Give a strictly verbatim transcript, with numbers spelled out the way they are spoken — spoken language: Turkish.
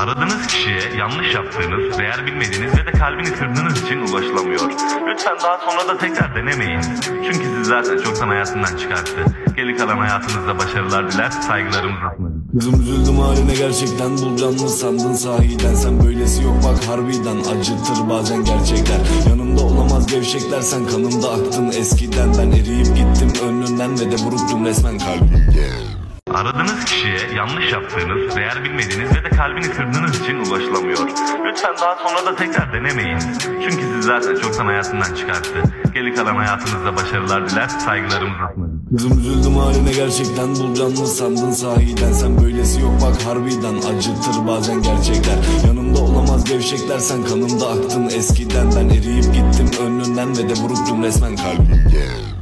Aradığınız kişiye yanlış yaptığınız, değer bilmediğiniz ve de kalbini kırdığınız için ulaşılamıyor. Lütfen daha sonra da tekrar denemeyin. Çünkü sizi zaten çoktan hayatından çıkarttı. Geri kalan hayatınızda başarılar diler, saygılarımızla sunarız. Kızım üzüldüm haline gerçekten, bulacağını sandın sahiden. Sen böylesi yok bak harbiden, acıtır bazen gerçekler. Yanımda olamaz gevşekler, sen kanımda aktın eskiden. Ben eriyip gittim önünden ve de buruktum resmen kalbim. Aradığınız kişiye yanlış yaptığınız, değer bilmediğiniz ve de kalbini kırdığınız için ulaşılamıyor. Lütfen daha sonra da tekrar denemeyin. Çünkü sizi zaten çoktan hayatından çıkarttı. Geri kalan hayatınızda başarılar diler, saygılarımızla sunarız. Kızım üzüldüm haline gerçekten, bulacağını sandın sahiden. Sen böylesi yok bak harbiden, acıtır bazen gerçekler. Yanımda olamaz gevşekler, sen kanımda aktın eskiden. Ben eriyip gittim önünden ve de buruktum resmen kalbim.